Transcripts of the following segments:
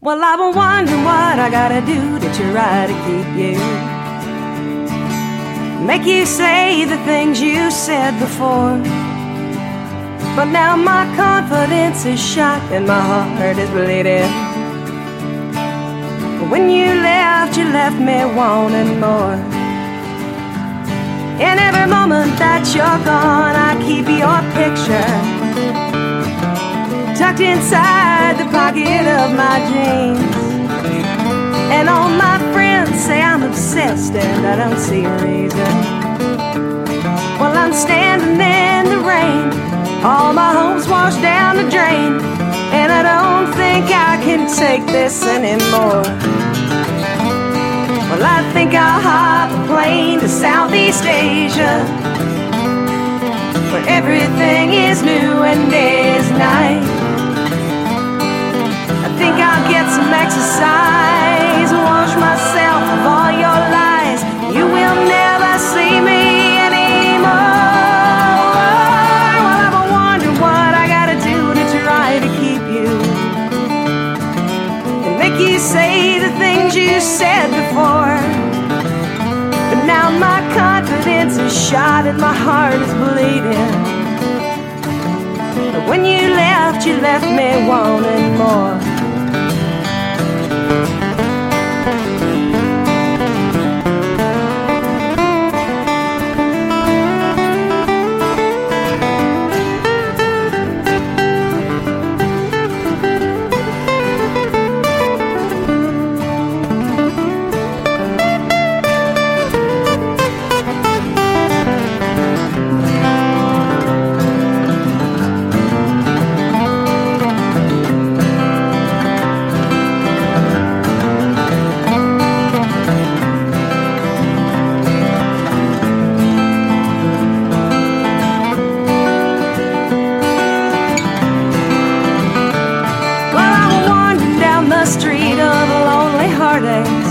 Well, I've been wondering what I gotta do to try to keep you, make you say the things you said before. But now my confidence is shot and my heart is bleeding. When you left me wanting more. In every moment that you're gone, I keep your picture tucked inside the pocket of my jeans. And all my friends say I'm obsessed and I don't see a reason. Well, I'm standing in the rain, all my hopes washed down the drain, and I don't think I can take this anymore. Well, I think I'll hop a plane to Southeast Asia, where everything is new and day is night. I think I'll get some exercise, wash myself of all your lies. You will never see me anymore. Well, I've been wondering what I gotta do to try to keep you, and make you say the things you said before. But now my confidence is shot and my heart is bleeding. But when you left me wanting more. Street of lonely heartaches,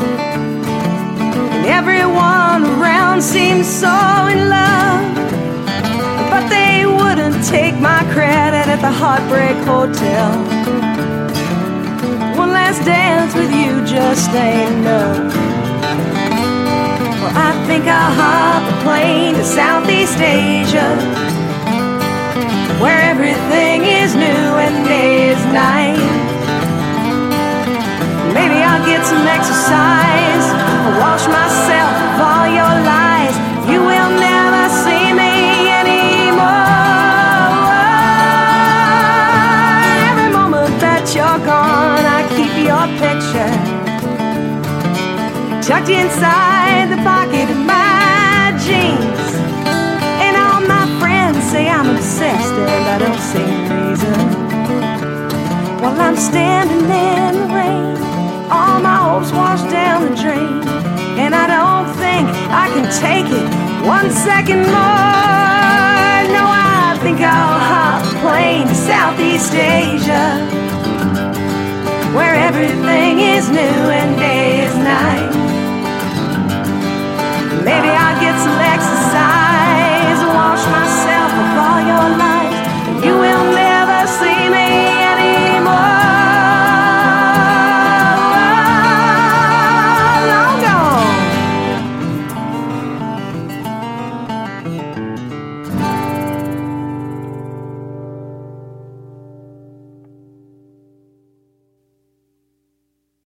and everyone around seems so in love, but they wouldn't take my credit at the Heartbreak Hotel. One last dance with you just ain't enough. Well, I think I'll hop a plane to Southeast Asia, where everything is new and day is night. Maybe I'll get some exercise, I'll wash myself of all your lies. You will never see me anymore. Every moment that you're gone, I keep your picture tucked inside the pocket of my jeans. And all my friends say I'm obsessed and I don't see a reason. While I'm standing in the rain, all my hopes washed down the drain, and I don't think I can take it 1 second more. No, I think I'll hop a plane to Southeast Asia, where everything is new and day is night. Maybe I'll get some exercise,